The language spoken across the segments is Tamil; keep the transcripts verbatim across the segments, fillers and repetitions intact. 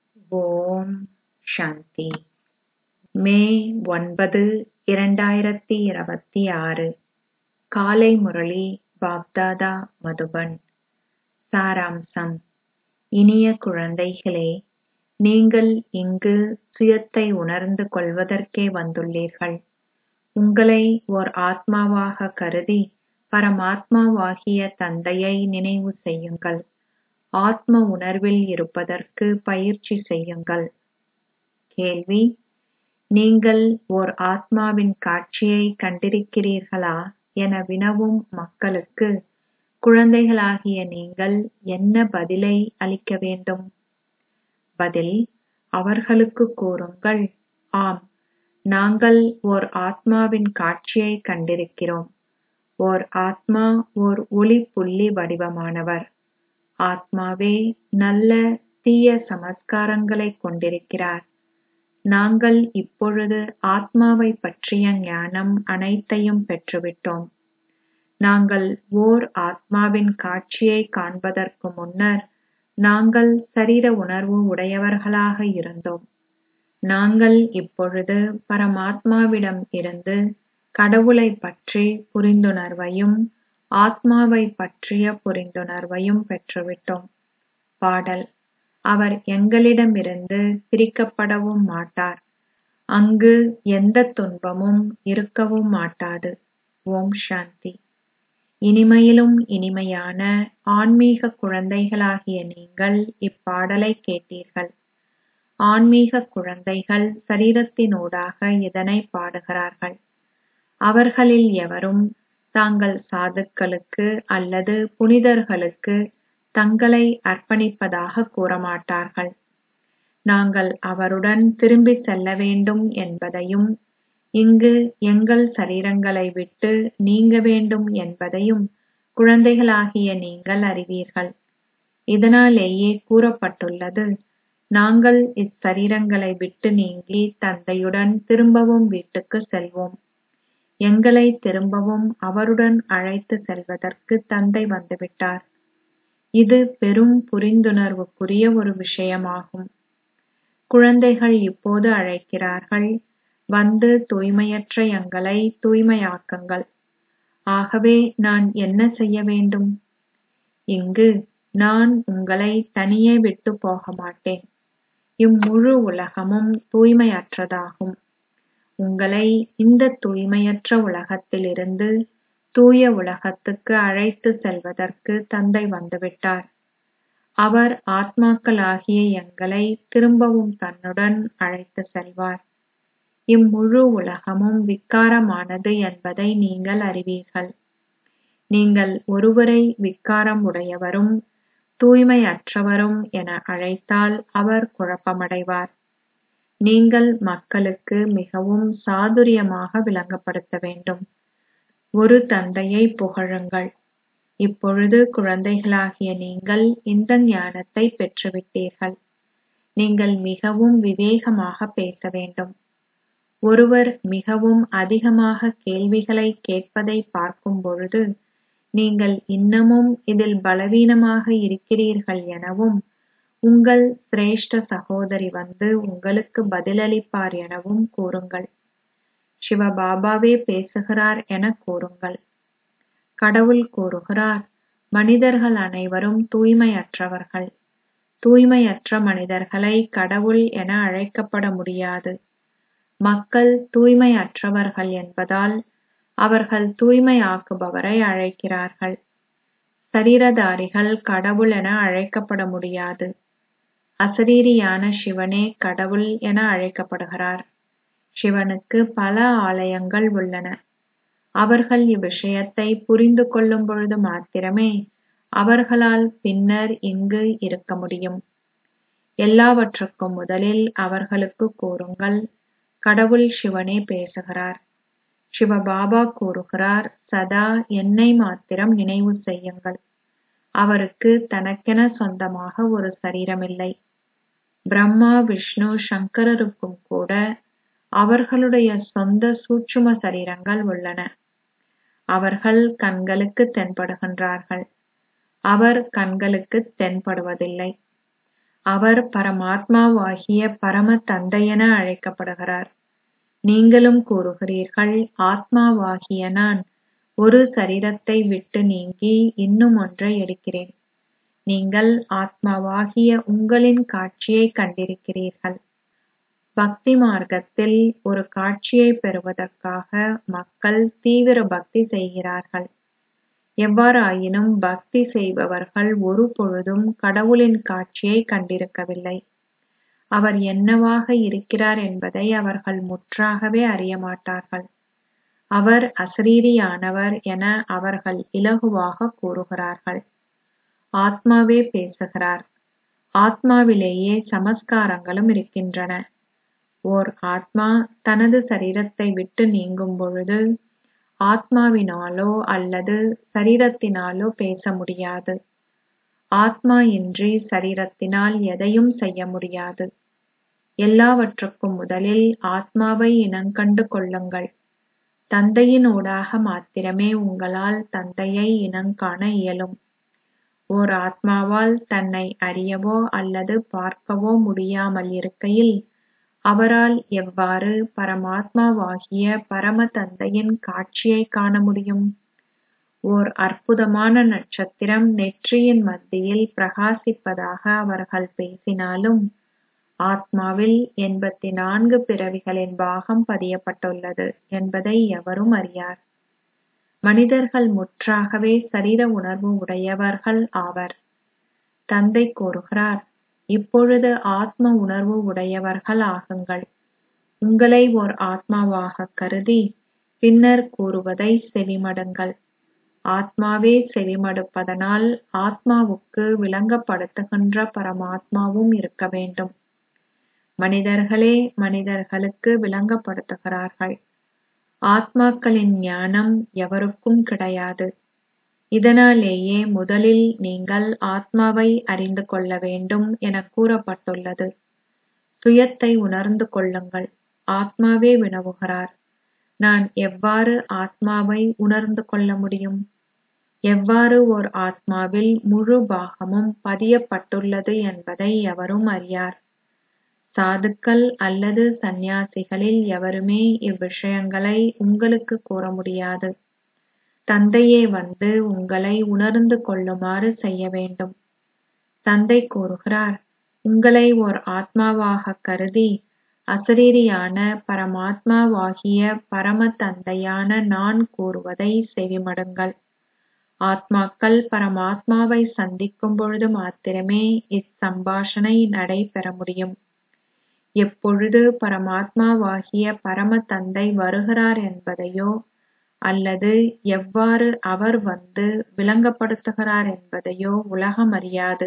ஓம் சாந்தி. மே ஒன்பது இரண்டாயிரத்தி இருபத்தி ஆறு காலை முரளி பாப்தாதா மதுபன். சாராம்சம். இனிய குழந்தைகளே, நீங்கள் இங்கு சுயத்தை உணர்ந்து கொள்வதற்கே வந்துள்ளீர்கள். உங்களை ஓர் ஆத்மாவாக கருதி பரமாத்மாவாகிய தந்தையை நினைவு செய்யுங்கள். ஆத்ம உணர்வில் இருப்பதற்கு பயிற்சி செய்யுங்கள். கேள்வி: நீங்கள் ஓர் ஆத்மாவின் காட்சியை கண்டிருக்கிறீர்களா என வினவும் மக்களுக்கு குழந்தைகளாகிய நீங்கள் என்ன பதிலை அளிக்க வேண்டும்? பதில்: அவர்களுக்கு கூறுங்கள், ஆம், நாங்கள் ஓர் ஆத்மாவின் காட்சியை கண்டிருக்கிறோம். ஓர் ஆத்மா ஓர் ஒளி புள்ளி வடிவமானவர். ஆத்மாவே நல்ல தீய சமஸ்காரங்களைக் கொண்டிருக்கிறார். நாங்கள் இப்பொழுது ஆத்மாவைப் பற்றிய ஞானம் அனைத்தையும் பெற்றுவிட்டோம். நாங்கள் ஓர் ஆத்மாவின் காட்சியைக் காண்பதற்கு முன்னர் நாங்கள் சரீர உணர்வு உடையவர்களாக இருந்தோம். நாங்கள் இப்பொழுது பரமாத்மாவிடம் இருந்து கடவுளைப் பற்றி புரிந்துணர்வையும் ஆத்மாவைப் பற்றிய புரிந்துணர்வையும் பெற்றுவிட்டோம். பாடல்: அவர் எங்களிடமிருந்து பிரிக்கப்படவும் மாட்டார். அங்கு எந்தத் துன்பமும் இருக்கவும் மாட்டாது. ஓம் சாந்தி. இனிமையிலும் இனிமையான ஆன்மீக குழந்தைகளாகிய நீங்கள் இப்பாடலைக் கேட்டீர்கள். ஆன்மீக குழந்தைகள் சரீரத்தினூடாக இதனைப் பாடுகிறார்கள். அவர்களில் எவரும் தாங்கள் சாதுக்களுக்கு அல்லது புனிதர்களுக்கு தங்களை அர்ப்பணிப்பதாக கூறமாட்டார்கள். நாங்கள் அவருடன் திரும்பிச் செல்ல வேண்டும் என்பதையும் இங்கு எங்கள் சரீரங்களை விட்டு நீங்க வேண்டும் என்பதையும் குழந்தைகளாகிய நீங்கள் அறிவீர்கள். இதனாலேயே கூறப்பட்டுள்ளது, நாங்கள் இச்சரீரங்களை விட்டு நீங்கி தந்தையுடன் திரும்பவும் வீட்டுக்குச் செல்வோம். எங்களை திரும்பவும் அவருடன் அழைத்து செல்வதற்கு தந்தை வந்துவிட்டார். இது பெரும் புரிந்துணர்வுக்குரிய ஒரு விஷயமாகும். குழந்தைகள் இப்போது அழைக்கிறார்கள், வந்து தூய்மையற்ற எங்களை தூய்மையாக்குங்கள். ஆகவே நான் என்ன செய்ய வேண்டும்? இங்கு நான் உங்களை தனியே விட்டு போக மாட்டேன். இம்முழு உலகமும் தூய்மையற்றதாகும். உங்களை இந்த தூய்மையற்ற உலகத்திலிருந்து தூய உலகத்துக்கு அழைத்து செல்வதற்கு தந்தை வந்துவிட்டார். அவர் ஆத்மாக்களாகிய எங்களை திரும்பவும் தன்னுடன் அழைத்து செல்வார். இம்முழு உலகமும் விக்காரமானது என்பதை நீங்கள் அறிவீர்கள். நீங்கள் ஒருவரை விக்காரம் உடையவரும் தூய்மையற்றவரும் என அழைத்தால் அவர் குழப்பமடைவார். நீங்கள் மக்களுக்கு மிகவும் சாதுரியமாக விளங்கப்படுத்த வேண்டும். ஒரு தந்தையை புகழுங்கள். இப்பொழுது குழந்தைகளாகிய நீங்கள் இந்த ஞானத்தை பெற்றுவிட்டீர்கள். நீங்கள் மிகவும் விவேகமாக பேச வேண்டும். ஒருவர் மிகவும் அதிகமாக கேள்விகளை கேட்பதை பார்க்கும் பொழுது நீங்கள் இன்னமும் இதில் பலவீனமாக இருக்கிறீர்கள் எனவும் உங்கள் சிரேஷ்ட சகோதரி வந்து உங்களுக்கு பதிலளிப்பார் எனவும் கூறுங்கள். சிவபாபாவே பேசுகிறார் என கூறுங்கள். கடவுள் கூறுகிறார், மனிதர்கள் அனைவரும் தூய்மையற்றவர்கள். தூய்மையற்ற மனிதர்களை கடவுள் என அழைக்கப்பட முடியாது. மக்கள் தூய்மையற்றவர்கள் என்பதால் அவர்கள் தூய்மையாக்குபவரை அழைக்கிறார்கள். சரீரதாரிகள் கடவுள் என அழைக்கப்பட முடியாது. அசரீரியான சிவனே கடவுள் என அழைக்கப்படுகிறார். சிவனுக்கு பல ஆலயங்கள் உள்ளன. அவர்கள் இவ்விஷயத்தை புரிந்து கொள்ளும் பொழுது மாத்திரமே அவர்களால் பின்னர் இங்கு இருக்க முடியும். எல்லாவற்றுக்கும் முதலில் அவர்களுக்கு கூறுங்கள், கடவுள் சிவனே பேசுகிறார். சிவபாபா கூறுகிறார், சதா என்னை மாத்திரம் நினைவு செய்யுங்கள். அவருக்கு தனக்கென சொந்தமாக ஒரு சரீரமில்லை. பிரம்மா, விஷ்ணு, சங்கரருக்கும் கூட அவர்களுடைய சொந்த சூட்சும சரீரங்கள் உள்ளன. அவர்கள் கண்களுக்கு தென்படுகின்றார்கள். அவர் கண்களுக்கு தென்படுவதில்லை. அவர் பரமாத்மாவாகிய பரம தந்தையென அழைக்கப்படுகிறார். நீங்களும் கூறுகிறீர்கள், ஆத்மாவாகிய நான் ஒரு சரீரத்தை விட்டு நீங்கி இன்னும் ஒன்றை எடுக்கிறேன். நீங்கள் ஆத்மாவாகிய உங்களின் காட்சியை கண்டிருக்கிறீர்கள். பக்தி மார்க்கத்தில் ஒரு காட்சியை பெறுவதற்காக மக்கள் தீவிர பக்தி செய்கிறார்கள். எவ்வாறாயினும் பக்தி செய்பவர்கள் ஒரு பொழுதும் கடவுளின் காட்சியை கண்டிருக்கவில்லை. அவர் என்னவாக இருக்கிறார் என்பதை அவர்கள் முற்றாகவே அறியமாட்டார்கள். அவர் அசரீரியானவர் என அவர்கள் இலகுவாக கூறுகிறார்கள். ஆத்மாவே பேசுகிறார். ஆத்மாவிலேயே சமஸ்காரங்களும் இருக்கின்றன. ஓர் ஆத்மா தனது சரீரத்தை விட்டு நீங்கும் பொழுது ஆத்மாவினாலோ அல்லது சரீரத்தினாலோ பேச முடியாது. ஆத்மா இன்றி சரீரத்தினால் எதையும் செய்ய முடியாது. எல்லாவற்றுக்கும் முதலில் ஆத்மாவை இனங்கண்டு கொள்ளுங்கள். தந்தையின் ஊடாக மாத்திரமே உங்களால் தந்தையை இனங்காண இயலும். ஓர் ஆத்மாவால் தன்னை அறியவோ அல்லது பார்க்கவோ முடியாமல் இருக்கையில் அவரால் எவ்வாறு பரமாத்மாவாகிய பரம தந்தையின் காட்சியை காண முடியும்? ஓர் அற்புதமான நட்சத்திரம் நெற்றியின் மத்தியில் பிரகாசிப்பதாக அவர்கள் பேசினாலும் ஆத்மாவில் எண்பத்தி நான்கு பிறவிகளின் பாகம் பதியப்பட்டுள்ளது என்பதை எவரும் அறியார். மனிதர்கள் முற்றாகவே சரீர உணர்வு உடையவர்கள் ஆவர். தந்தை கூறுகிறார், இப்பொழுது ஆத்ம உணர்வு உடையவர்கள் ஆகுங்கள். உங்களை ஓர் ஆத்மாவாக கருதி பின்னர் கூறுவதை செவிமடுங்கள். ஆத்மாவே செவிமடுப்பதனால் ஆத்மாவுக்கு விளங்கப்படுத்துகின்ற பரமாத்மாவும் இருக்க வேண்டும். மனிதர்களே மனிதர்களுக்கு விளங்கப்படுத்துகிறார்கள். ஆத்மாக்களின் ஞானம் எவருக்கும் கிடையாது. இதனாலேயே முதலில் நீங்கள் ஆத்மாவை அறிந்து கொள்ள வேண்டும் என கூறப்பட்டுள்ளது. சுயத்தை உணர்ந்து கொள்ளுங்கள். ஆத்மாவே வினவுகிறார், நான் எவ்வாறு ஆத்மாவை உணர்ந்து கொள்ள முடியும்? எவ்வாறு ஓர் ஆத்மாவில் முழு பாகமும் பதியப்பட்டுள்ளது என்பதை எவரும் அறியார். சாதுக்கள் அல்லது சந்நியாசிகளில் எவருமே இவ்விஷயங்களை உங்களுக்கு கூற முடியாது. தந்தையே வந்து உங்களை உணர்ந்து கொள்ளுமாறு செய்ய வேண்டும். தந்தை கூறுகிறார், உங்களை ஓர் ஆத்மாவாக கருதி அசரீரியான பரமாத்மாவாகிய பரம தந்தையான நான் கூறுவதை செவிமடுங்கள். ஆத்மாக்கள் பரமாத்மாவை சந்திக்கும் பொழுது மாத்திரமே இச்சம்பாஷணை நடைபெற முடியும். எப்பொழுது பரமாத்மாவாகிய பரம தந்தை வருகிறார் என்பதையோ அல்லது எவ்வாறு அவர் வந்து விளங்கப்படுத்துகிறார் என்பதையோ உலகம் அறியாது.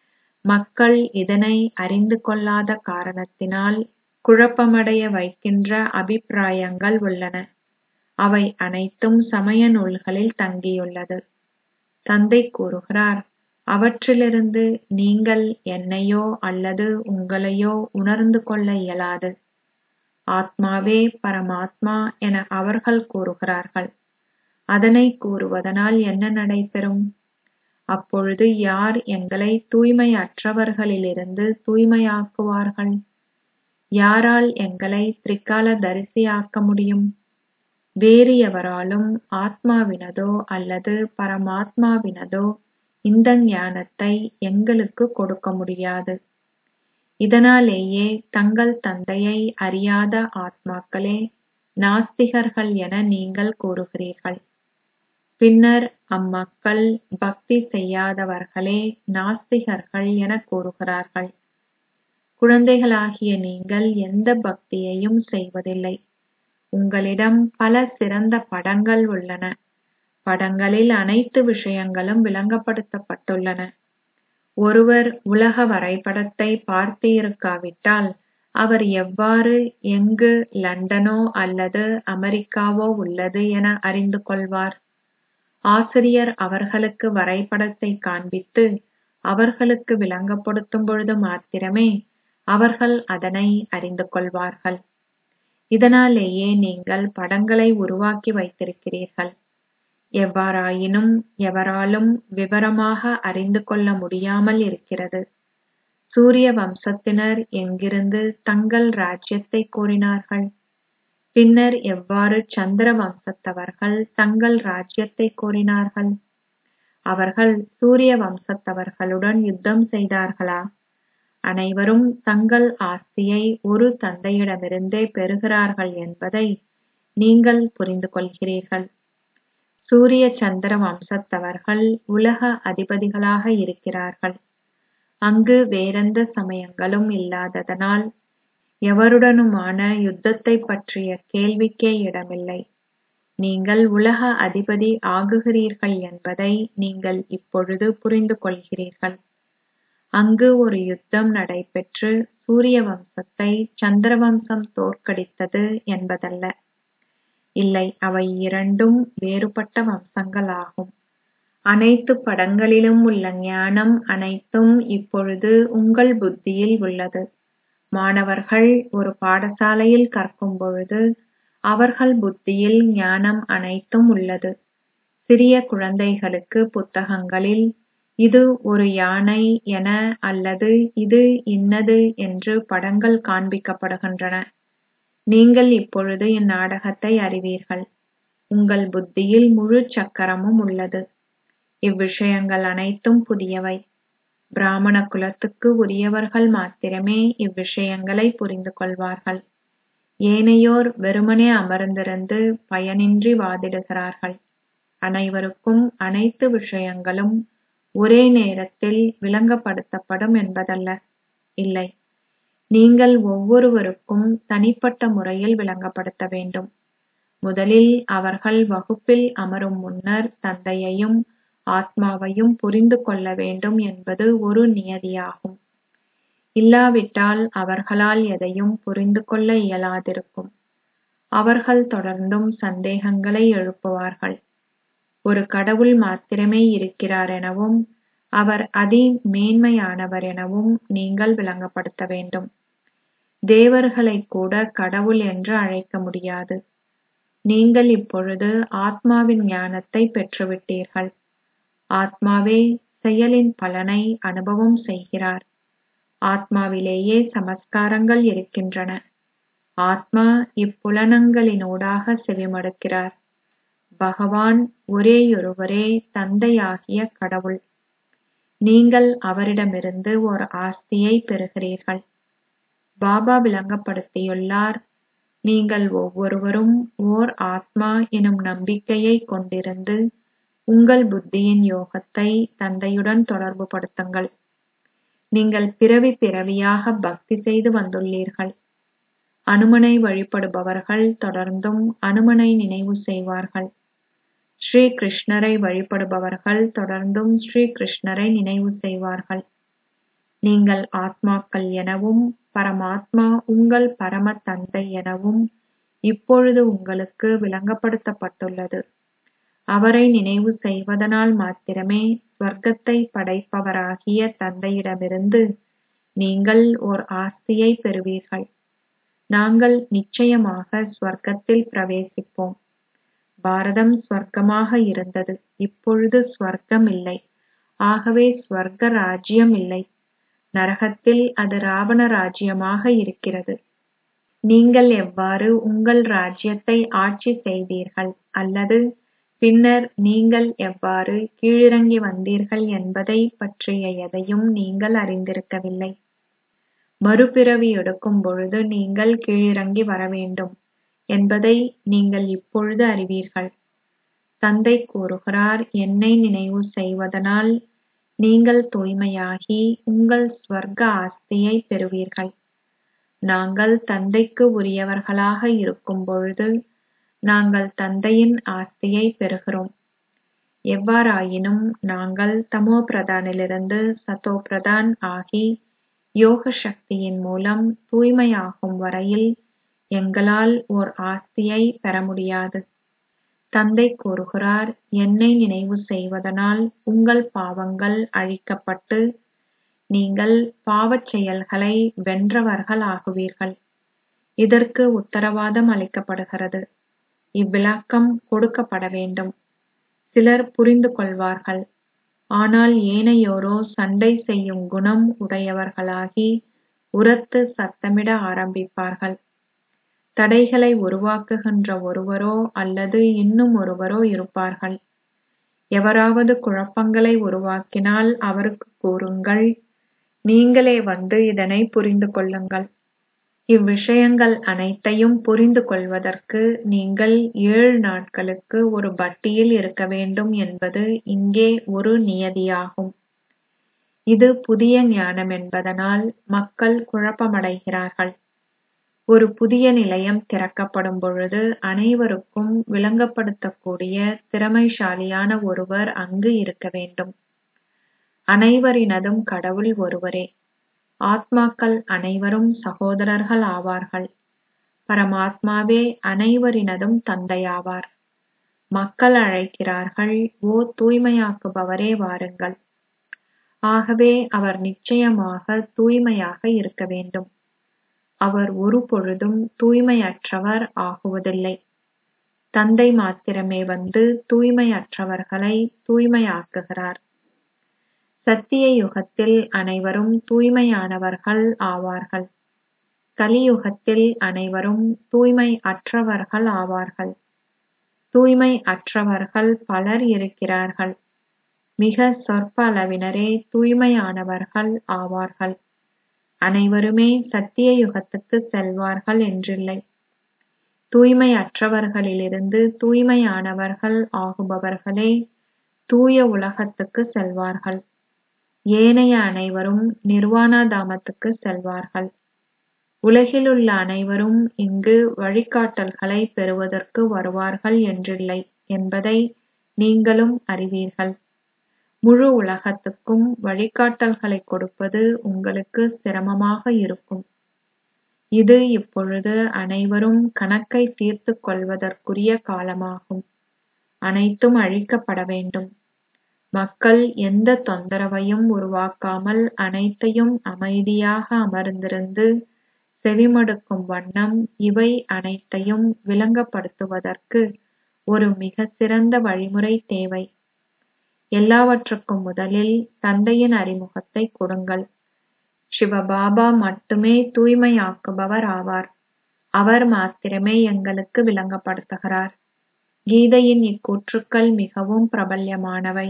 மக்கள் இதனை அறிந்து கொள்ளாத காரணத்தினால் குழப்பமடைய வைக்கின்ற அபிப்பிராயங்கள் உள்ளன. அவை அனைத்தும் சமய நூல்களில் தங்கியுள்ளது. தந்தை கூறுகிறார், அவற்றிலிருந்து நீங்கள் என்னையோ அல்லது உங்களையோ உணர்ந்து கொள்ள இயலாது. ஆத்மாவே பரமாத்மா என அவர்கள் கூறுகிறார்கள். அதனை கூறுவதனால் என்ன நடைபெறும்? அப்பொழுது யார் எங்களை தூய்மையற்றவர்களிலிருந்து தூய்மையாக்குவார்கள்? யாரால் எங்களை திரிகால தரிசியாக்க முடியும்? வேறு எவராலும் ஆத்மாவினதோ அல்லது பரமாத்மாவினதோ இந்த ஞானத்தை எங்களுக்கு கொடுக்க முடியாது. இதனாலேயே தங்கள் தந்தையை அறியாத ஆத்மாக்களே நாஸ்திகர்கள் என நீங்கள் கூறுகிறீர்கள். பின்னர் அம்மக்கள் பக்தி செய்யாதவர்களே நாஸ்திகர்கள் என கூறுகிறார்கள். குழந்தைகளாகிய நீங்கள் எந்த பக்தியையும் செய்வதில்லை. உங்களிடம் பல சிறந்த படங்கள் உள்ளன. படங்களில் அனைத்து விஷயங்களும் விளங்கப்படுத்தப்பட்டுள்ளன. ஒருவர் உலக வரைபடத்தை பார்த்து இருக்காவிட்டால் அவர் எவ்வாறு எங்கு லண்டனோ அல்லது அமெரிக்காவோ உள்ளது என அறிந்து கொள்வார்? ஆசிரியர் அவர்களுக்கு வரைபடத்தை காண்பித்து அவர்களுக்கு விளங்கப்படுத்தும் பொழுது மாத்திரமே அவர்கள் அதனை அறிந்து கொள்வார்கள். இதனாலேயே நீங்கள் படங்களை உருவாக்கி வைத்திருக்கிறீர்கள். எவ்வாறாயினும் எவராலும் விவரமாக அறிந்து கொள்ள முடியாமல் இருக்கிறது. சூரிய வம்சத்தினர் எங்கிருந்து தங்கள் ராஜ்யத்தை கோரினார்கள்? பின்னர் எவ்வாறு சந்திர வம்சத்தவர்கள் தங்கள் ராஜ்யத்தை கோரினார்கள்? அவர்கள் சூரிய வம்சத்தவர்களுடன் யுத்தம் செய்தார்களா? அனைவரும் தங்கள் ஆஸ்தியை ஒரு தந்தையிடமிருந்தே பெறுகிறார்கள் என்பதை நீங்கள் புரிந்து கொள்கிறீர்கள். சூரிய சந்திர வம்சத்தவர்கள் உலக அதிபதிகளாக இருக்கிறார்கள். அங்கு வேறெந்த சமயங்களும் இல்லாததனால் எவருடனுமான யுத்தத்தை பற்றிய கேள்விக்கே இடமில்லை. நீங்கள் உலக அதிபதி ஆகுகிறீர்கள் என்பதை நீங்கள் இப்பொழுது புரிந்து கொள்கிறீர்கள். அங்கு ஒரு யுத்தம் நடைபெற்று சூரிய வம்சத்தை சந்திர வம்சம் தோற்கடித்தது என்பதல்ல. இல்லை, அவை இரண்டும் வேறுபட்ட வம்சங்களாகும். அனைத்து படங்களிலும் உள்ள ஞானம் அனைத்தும் இப்பொழுது உங்கள் புத்தியில் உள்ளது. மாணவர்கள் ஒரு பாடசாலையில் கற்கும் பொழுது அவர்கள் புத்தியில் ஞானம் அனைத்தும் உள்ளது. சிறிய குழந்தைகளுக்கு புத்தகங்களில் இது ஒரு யானை என அல்லது இது இன்னது என்று படங்கள் காண்பிக்கப்படுகின்றன. நீங்கள் இப்பொழுது இந்நாடகத்தை அறிவீர்கள். உங்கள் புத்தியில் முழு சக்கரமும் உள்ளது. இவ்விஷயங்கள் அனைத்தும் புதியவை. பிராமண குலத்துக்கு உரியவர்கள் மாத்திரமே இவ்விஷயங்களை புரிந்து கொள்வார்கள். ஏனையோர் வெறுமனே அமர்ந்திருந்து பயனின்றி வாதிடுகிறார்கள். அனைவருக்கும் அனைத்து விஷயங்களும் ஒரே நேரத்தில் விளங்கப்படுத்தப்படும் என்பதல்ல. இல்லை, நீங்கள் ஒவ்வொருவருக்கும் தனிப்பட்ட முறையில் விளங்கப்படுத்த வேண்டும். முதலில் அவர்கள் வகுப்பில் அமரும் முன்னர் தந்தையையும் ஆத்மாவையும் புரிந்து கொள்ள வேண்டும் என்பது ஒரு நியதியாகும். இல்லாவிட்டால் அவர்களால் எதையும் புரிந்து கொள்ள இயலாதிருக்கும். அவர்கள் தொடர்ந்தும் சந்தேகங்களை எழுப்புவார்கள். ஒரு கடவுள் மாத்திரமே இருக்கிறார் எனவும் அவர் அதி மேன்மையானவர் எனவும் நீங்கள் விளங்கப்படுத்த வேண்டும். தேவர்களை கூட கடவுள் என்று அழைக்க முடியாது. நீங்கள் இப்பொழுது ஆத்மாவின் ஞானத்தை பெற்றுவிட்டீர்கள். ஆத்மாவே செயலின் பலனை அனுபவம் செய்கிறார். ஆத்மாவிலேயே சமஸ்காரங்கள் இருக்கின்றன. ஆத்மா இப்புலனங்களினூடாக செவிமடுக்கிறார். பகவான் ஒரேயொருவரே தந்தையாகிய கடவுள். நீங்கள் அவரிடமிருந்து ஒரு ஆஸ்தியை பெறுகிறீர்கள். பாபா விளங்கப்படுத்தியுள்ளார். நீங்கள் ஒவ்வொருவரும் ஓர் ஆத்மா எனும் நம்பிக்கையை கொண்டிருந்து உங்கள் புத்தியின் யோகத்தை தந்தையுடன் தொடர்பு படுத்துங்கள். நீங்கள் பிறவி பிறவியாக பக்தி செய்து வந்துள்ளீர்கள். அனுமனை வழிபடுபவர்கள் தொடர்ந்தும் அனுமனை நினைவு செய்வார்கள். ஸ்ரீ கிருஷ்ணரை வழிபடுபவர்கள் தொடர்ந்தும் ஸ்ரீ கிருஷ்ணரை நினைவு செய்வார்கள். நீங்கள் ஆத்மாக்கள் எனவும் பரமாத்மா உங்கள் பரம தந்தை எனவும் இப்பொழுது உங்களுக்கு விளங்கப்படுத்தப்பட்டுள்ளது. அவரை நினைவு செய்வதனால் மாத்திரமே ஸ்வர்க்கத்தை படைப்பவராகிய தந்தையிடமிருந்து நீங்கள் ஓர் ஆஸ்தியை பெறுவீர்கள். நாங்கள் நிச்சயமாக ஸ்வர்க்கத்தில் பிரவேசிப்போம். பாரதம் ஸ்வர்க்கமாக இருந்தது. இப்பொழுது ஸ்வர்க்கம் இல்லை. ஆகவே ஸ்வர்க்க ராஜ்யம் இல்லை. நரகத்தில் அது ராவண ராஜ்யமாக இருக்கிறது. நீங்கள் எவ்வாறு உங்கள் ராஜ்யத்தை ஆட்சி செய்தீர்கள் அல்லது பின்னர் நீங்கள் எவ்வாறு கீழிறங்கி வந்தீர்கள் என்பதை பற்றிய எதையும் நீங்கள் அறிந்திருக்கவில்லை. மறுபிறவி எடுக்கும் பொழுது நீங்கள் கீழிறங்கி வர வேண்டும் என்பதை நீங்கள் இப்பொழுது அறிவீர்கள். தந்தை கூறுகிறார், என்னை நினைவு செய்வதனால் நீங்கள் தூய்மையாகி உங்கள் ஸ்வர்க்க ஆஸ்தியை பெறுவீர்கள். நாங்கள் தந்தைக்கு உரியவர்களாக இருக்கும் பொழுது நாங்கள் தந்தையின் ஆஸ்தியை பெறுகிறோம். எவ்வாறாயினும் நாங்கள் தமோ பிரதானிலிருந்து சதோ பிரதான் ஆகி யோக சக்தியின் மூலம் தூய்மையாகும் வரையில் எங்களால் ஓர் ஆஸ்தியை பெற முடியாது. தந்தை கூறுகிறார், என்னை நினைவு செய்வதனால் உங்கள் பாவங்கள் அழிக்கப்பட்டு நீங்கள் பாவச் செயல்களை வென்றவர்கள் ஆகுவீர்கள். இதற்கு உத்தரவாதம் அளிக்கப்படுகிறது. இவ்விளக்கம் கொடுக்கப்பட வேண்டும். சிலர் புரிந்து கொள்வார்கள். ஆனால் ஏனையோரோ சண்டை செய்யும் குணம் உடையவர்களாகி உரத்து சத்தமிட ஆரம்பிப்பார்கள். தடைகளை உருவாக்குகின்ற ஒருவரோ அல்லது இன்னும் ஒருவரோ இருப்பார்கள். எவராவது குழப்பங்களை உருவாக்கினால் அவருக்கு கூறுங்கள், நீங்களே வந்து இதனை புரிந்து கொள்ளுங்கள். இவ்விஷயங்கள் அனைத்தையும் புரிந்து கொள்வதற்கு நீங்கள் ஏழு நாட்களுக்கு ஒரு பட்டியில் இருக்க வேண்டும் என்பது இங்கே ஒரு நியதியாகும். இது புதிய ஞானம் என்பதனால் மக்கள் குழப்பமடைகிறார்கள். ஒரு புதிய நிலையம் திறக்கப்படும் பொழுது அனைவருக்கும் விளங்கப்படுத்தக்கூடிய திறமைசாலியான ஒருவர் அங்கு இருக்க வேண்டும். அனைவரினதும் கடவுள் ஒருவரே. ஆத்மாக்கள் அனைவரும் சகோதரர்கள் ஆவார்கள். பரமாத்மாவே அனைவரினதும் தந்தையாவார். மக்கள் அழைக்கிறார்கள், ஓ தூய்மையாக்குபவரே வாருங்கள். ஆகவே அவர் நிச்சயமாக தூய்மையாக இருக்க வேண்டும். அவர் ஒரு பொழுதும் தூய்மையற்றவர் ஆகுவதில்லை. தந்தை மாத்திரமே வந்து தூய்மையற்றவர்களை தூய்மையாக்குகிறார். சத்திய யுகத்தில் அனைவரும் தூய்மையானவர்கள் ஆவார்கள். கலியுகத்தில் அனைவரும் தூய்மை அற்றவர்கள் ஆவார்கள். தூய்மை அற்றவர்கள் பலர் இருக்கிறார்கள். மிக சொற்ப அளவினரே தூய்மையானவர்கள் ஆவார்கள். அனைவருமே சத்திய யுகத்துக்கு செல்வார்கள் என்றில்லை. தூய்மை அற்றவர்களிலிருந்து தூய்மையானவர்கள் ஆகுபவர்களே தூய உலகத்துக்கு செல்வார்கள். ஏனைய அனைவரும் நிர்வாண தாமத்துக்கு செல்வார்கள். உலகிலுள்ள அனைவரும் இங்கு வழிகாட்டல்களை பெறுவதற்கு வருவார்கள் என்றில்லை என்பதை நீங்களும் அறிவீர்கள். முழு உலகத்துக்கும் வழிகாட்டல்களை கொடுப்பது உங்களுக்கு சிரமமாக இருக்கும். இது இப்பொழுது அனைவரும் கணக்கை தீர்த்துக் கொள்வதற்குரிய காலமாகும். அனைத்தும் அழிக்கப்பட வேண்டும். மக்கள் எந்த தொந்தரவையும் உருவாக்காமல் அனைத்தையும் அமைதியாக அமர்ந்திருந்து செவிமடுக்கும் வண்ணம் இவை அனைத்தையும் விளங்கப்படுத்துவதற்கு ஒரு மிக சிறந்த வழிமுறை தேவை. எல்லாவற்றுக்கும் முதலில் தந்தையின் அறிமுகத்தை கொடுங்கள். சிவபாபா மட்டுமே தூய்மையாக்குபவர் ஆவார். அவர் மாத்திரமே எங்களுக்கு விளங்கப்படுத்துகிறார். கீதையின் இக்கூற்றுக்கள் மிகவும் பிரபல்யமானவை.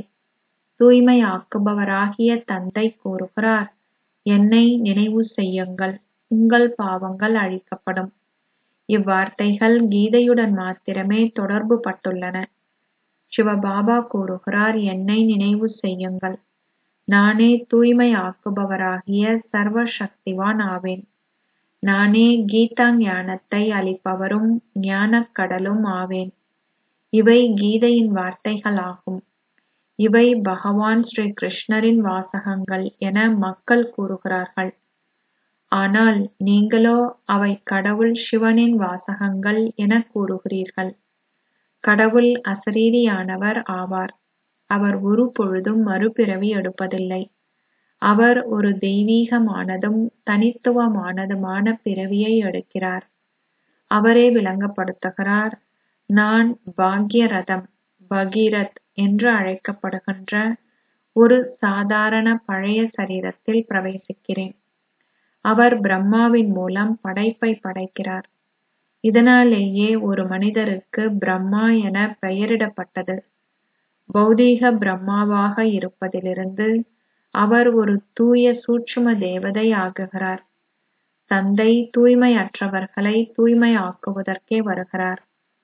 தூய்மையாக்குபவராகிய தந்தை கூறுகிறார், என்னை நினைவு செய்யுங்கள், உங்கள் பாவங்கள் அழிக்கப்படும். இவ்வார்த்தைகள் கீதையுடன் மாத்திரமே தொடர்பு பட்டுள்ளன. சிவபாபா கூறுகிறார், என்னை நினைவு செய்யுங்கள், நானே தூய்மையாக்குபவராகிய சர்வ சக்திவான் ஆவேன். நானே கீதா ஞானத்தை அளிப்பவரும் ஞானக் கடலும் ஆவேன். இவை கீதையின் வார்த்தைகளாகும். இவை பகவான் ஸ்ரீ கிருஷ்ணரின் வாசகங்கள் என மக்கள் கூறுகிறார்கள். ஆனால் நீங்களோ அவை கடவுள் சிவனின் வாசகங்கள் என கூறுகிறீர்கள். கடவுள் அசரீரியானவர் ஆவார். அவர் ஒரு பொழுதும் மறுபிறவி எடுப்பதில்லை. அவர் ஒரு தெய்வீகமானதும் தனித்துவமானதுமான பிறவியை எடுக்கிறார். அவரே விளங்கப்படுத்துகிறார், நான் பாக்யரதம் பகீரத் என்று அழைக்கப்படுகின்ற ஒரு சாதாரண பழைய சரீரத்தில் பிரவேசிக்கிறேன். அவர் பிரம்மாவின் மூலம் படைப்பை படைக்கிறார். இதனாலேயே ஒரு மனிதருக்கு பிரம்மா என பெயரிடப்பட்டது. பௌதீக பிரம்மாவாக இருப்பதிலிருந்து அவர் ஒரு தூய சூட்சும தேவதை ஆகுகிறார். தந்தை தூய்மையற்றவர்களை தூய்மையாக்குவதற்கே வருகிறார்.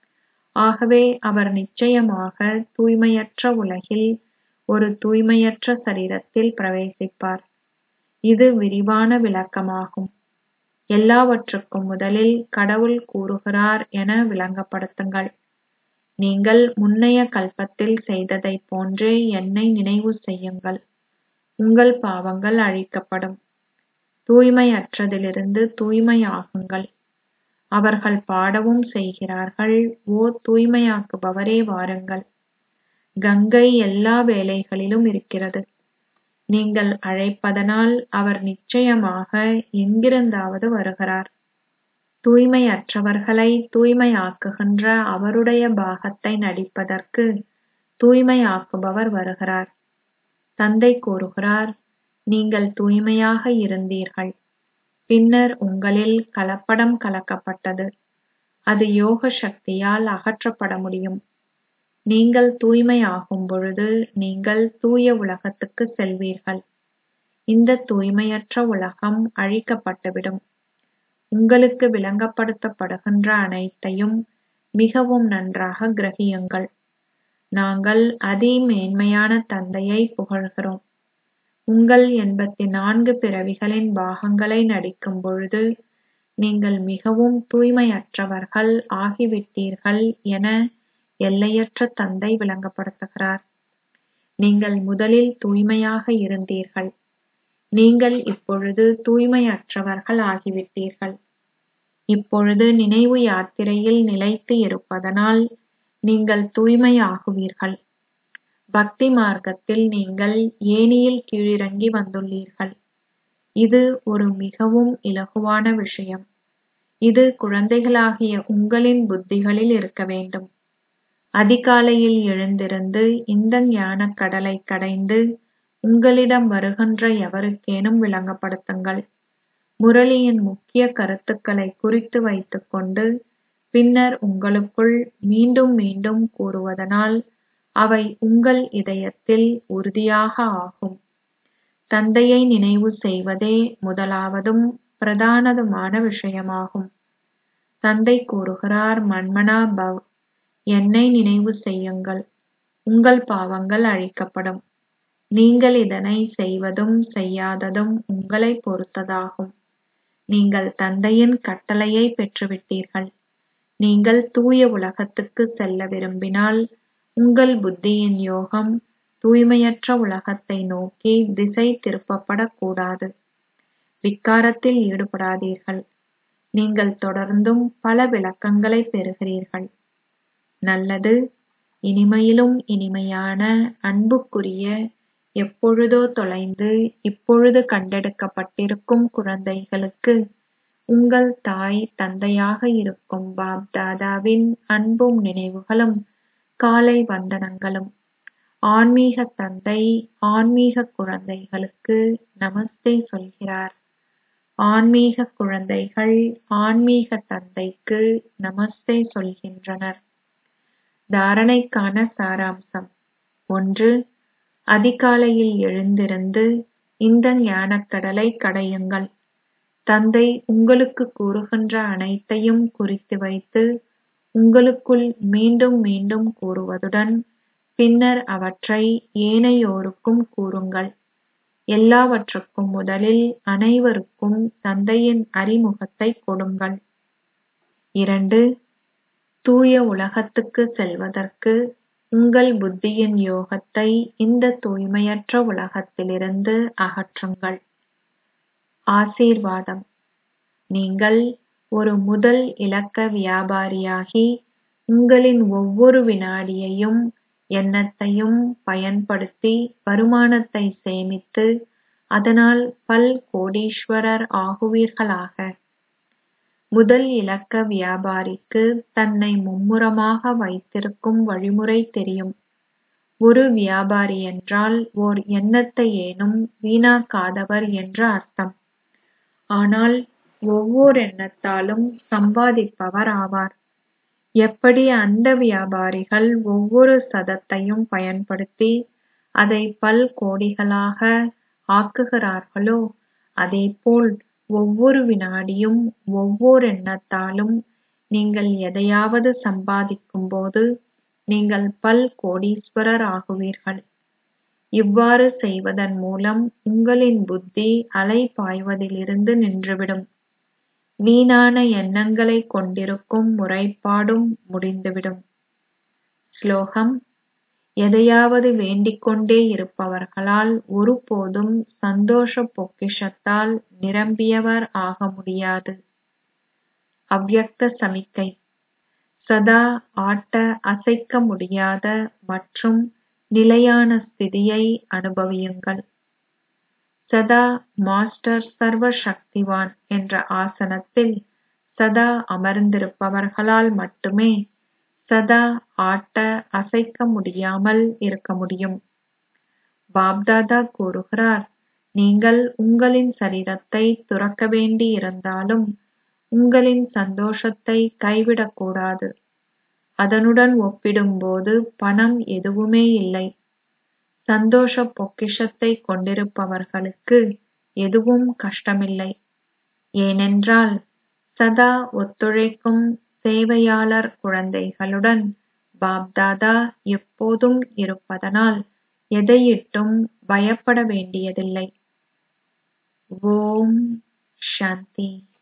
ஆகவே அவர் நிச்சயமாக தூய்மையற்ற உலகில் ஒரு தூய்மையற்ற சரீரத்தில் பிரவேசிப்பார். இது விரிவான விளக்கமாகும். எல்லாவற்றுக்கும் முதலில் கடவுள் கூறுகிறார் என விளங்கப்படுத்துங்கள். நீங்கள் முன்னைய கல்பத்தில் செய்ததைப் போன்றே என்னை நினைவு செய்யுங்கள். உங்கள் பாவங்கள் அழிக்கப்படும். தூய்மையற்றதிலிருந்து தூய்மையாகுங்கள். அவர்கள் பாடவும் செய்கிறார்கள், ஓ தூய்மையாக்குபவரே வாருங்கள். கங்கை எல்லா வேளைகளிலும் இருக்கிறது. நீங்கள் அழைப்பதனால் அவர் நிச்சயமாக எங்கிருந்தாவது வருகிறார். தூய்மையற்றவர்களை தூய்மையாக்குகின்ற அவருடைய பாகத்தை நடிப்பதற்கு தூய்மையாக்குபவர் வருகிறார். தந்தை கூறுகிறார், நீங்கள் தூய்மையாக இருந்தீர்கள். பின்னர் உங்களில் கலப்படம் கலக்கப்பட்டது. அது யோக சக்தியால் அகற்றப்பட முடியும். நீங்கள் தூய்மை ஆகும் பொழுது நீங்கள் தூய உலகத்துக்கு செல்வீர்கள். இந்த தூய்மையற்ற உலகம் அழிக்கப்பட்டுவிடும். உங்களுக்கு விளங்கப்படுத்தப்படுகின்ற அனைத்தையும் மிகவும் நன்றாக கிரகியுங்கள். நாங்கள் அதிமேன்மையான தந்தையை புகழ்கிறோம். உங்கள் எண்பத்தி நான்கு பிறவிகளின் பாகங்களை நடிக்கும் பொழுது நீங்கள் மிகவும் தூய்மையற்றவர்கள் ஆகிவிட்டீர்கள் என எல்லையற்ற தந்தை விளங்கப்படுத்துகிறார். நீங்கள் முதலில் தூய்மையாக இருந்தீர்கள். நீங்கள் இப்பொழுது தூய்மையற்றவர்கள் ஆகிவிட்டீர்கள். இப்பொழுது நினைவு யாத்திரையில் நிலைத்து இருப்பதனால் நீங்கள் தூய்மையாகுவீர்கள். பக்தி மார்க்கத்தில் நீங்கள் ஏணியில் கீழிறங்கி வந்துள்ளீர்கள். இது ஒரு மிகவும் இலகுவான விஷயம். இது குழந்தைகளாகிய உங்களின் புத்திகளில் இருக்க வேண்டும். அதிகாலையில் எழுந்திருந்து இந்த ஞானக் கடலை கடைந்து உங்களிடம் வருகின்ற எவருக்கேனும் விளங்கப்படுத்துங்கள். முரளியின் முக்கிய கருத்துக்களை குறித்து வைத்துக் கொண்டு பின்னர் உங்களுக்குள் மீண்டும் மீண்டும் கூறுவதனால் அவை உங்கள் இதயத்தில் உறுதியாக ஆகும். தந்தையை நினைவு செய்வதே முதலாவதும் பிரதானதுமான விஷயமாகும். தந்தை கூறுகிறார், மன்மனா பவ், என்னை நினைவு செய்யுங்கள். உங்கள் பாவங்கள் அழிக்கப்படும். நீங்கள் இதனை செய்வதும் செய்யாததும் உங்களை பொறுத்ததாகும். நீங்கள் தந்தையின் கட்டளையை பெற்றுவிட்டீர்கள். நீங்கள் தூய உலகத்துக்கு செல்ல விரும்பினால் உங்கள் புத்தியின் யோகம் தூய்மையற்ற உலகத்தை நோக்கி திசை திருப்பப்படக்கூடாது. விக்காரத்தில் ஈடுபடாதீர்கள். நீங்கள் தொடர்ந்தும் பல விளக்கங்களை பெறுகிறீர்கள். நல்லது. இனிமையிலும் இனிமையான அன்புக்குரிய எப்பொழுதோ தொலைந்து இப்பொழுது கண்டெடுக்கப்பட்டிருக்கும் குழந்தைகளுக்கு உங்கள் தாய் தந்தையாக இருக்கும் பாப் தாதாவின் அன்பும் நினைவுகளும் காலை வந்தனங்களும். ஆன்மீக தந்தை ஆன்மீக குழந்தைகளுக்கு நமஸ்தே சொல்கிறார். ஆன்மீக குழந்தைகள் ஆன்மீக தந்தைக்கு நமஸ்தே சொல்கின்றனர். தாரணைக்கான சாராம்சம். ஒன்று. அதிகாலையில் எழுந்திருந்து இந்த ஞானக்கடலை கடையுங்கள். தந்தை உங்களுக்கு கூறுகின்ற அனைத்தையும் குறித்து வைத்து உங்களுக்குள் மீண்டும் மீண்டும் கூறுவதுடன் பின்னர் அவற்றை ஏனையோருக்கும் கூறுங்கள். எல்லாவற்றுக்கும் முதலில் அனைவருக்கும் தந்தையின் அறிமுகத்தை கொடுங்கள். இரண்டு. தூய உலகத்துக்கு செல்வதற்கு உங்கள் புத்தியின் யோகத்தை இந்த தூய்மையற்ற உலகத்திலிருந்து அகற்றுங்கள். ஆசீர்வாதம். நீங்கள் ஒரு முதல் இலக்க வியாபாரியாகி உங்களின் ஒவ்வொரு வினாடியையும் எண்ணத்தையும் பயன்படுத்தி வருமானத்தை சேமித்து அதனால் பல் கோடீஸ்வரர் ஆகுவீர்களாக. முதல் இலக்க வியாபாரிக்கு தன்னை மும்முரமாக வைத்திருக்கும் வழிமுறை தெரியும். ஒரு வியாபாரி என்றால் ஓர் எண்ணத்தையேனும் வீணாக்காதவர் என்று அர்த்தம். ஆனால் ஒவ்வொரு எண்ணத்தாலும் சம்பாதிப்பவர் ஆவார். எப்படி அண்ட வியாபாரிகள் ஒவ்வொரு சதத்தையும் பயன்படுத்தி அதை பல் கோடிகளாக ஆக்குகிறார்களோ அதேபோல் ஒவ்வொரு வினாடியும் ஒவ்வொரு எண்ணத்தாலும் நீங்கள் எதையாவது சம்பாதிக்கும் போது நீங்கள் பல் கோடீஸ்வரர் ஆகுவீர்கள். இவ்வாறு செய்வதன் மூலம் உங்களின் புத்தி அலை பாய்வதிலிருந்து நின்றுவிடும். வீணான எண்ணங்களை கொண்டிருக்கும் முறைப்பாடும் முடிந்துவிடும். ஸ்லோகம். எதையாவது வேண்டிக்கொண்டே இருப்பவர்களால் ஒருபோதும் சந்தோஷ பொக்கிஷத்தால் நிரம்பியவர் ஆக முடியாது. அவ்யக்த சமிக்கை. சதா ஆட்ட அசைக்க முடியாத மற்றும் நிலையான ஸ்திதியை அனுபவியுங்கள். சதா மாஸ்டர் சர்வ சக்திவான் என்ற ஆசனத்தில் சதா அமர்ந்திருப்பவர்களால் மட்டுமே சதா ஆட்ட அசைக்க முடியாமல் இருக்க முடியும். பாப்தாதா கூறுகிறார், நீங்கள் உங்களின் சரீரத்தை துறக்க வேண்டி இருந்தாலும் உங்களின் சந்தோஷத்தை கைவிடக்கூடாது. அதனுடன் ஒப்பிடும்போது பணம் எதுவுமே இல்லை. சந்தோஷ பொக்கிஷத்தை கொண்டிருப்பவர்களுக்கு எதுவும் கஷ்டமில்லை. ஏனென்றால் சதா ஒத்துழைக்கும் சேவையாளர் குழந்தைகளுடன் பாப்தாதா எப்போதும் இருப்பதனால் எதையிட்டும் பயப்பட வேண்டியதில்லை. ஓம் சாந்தி.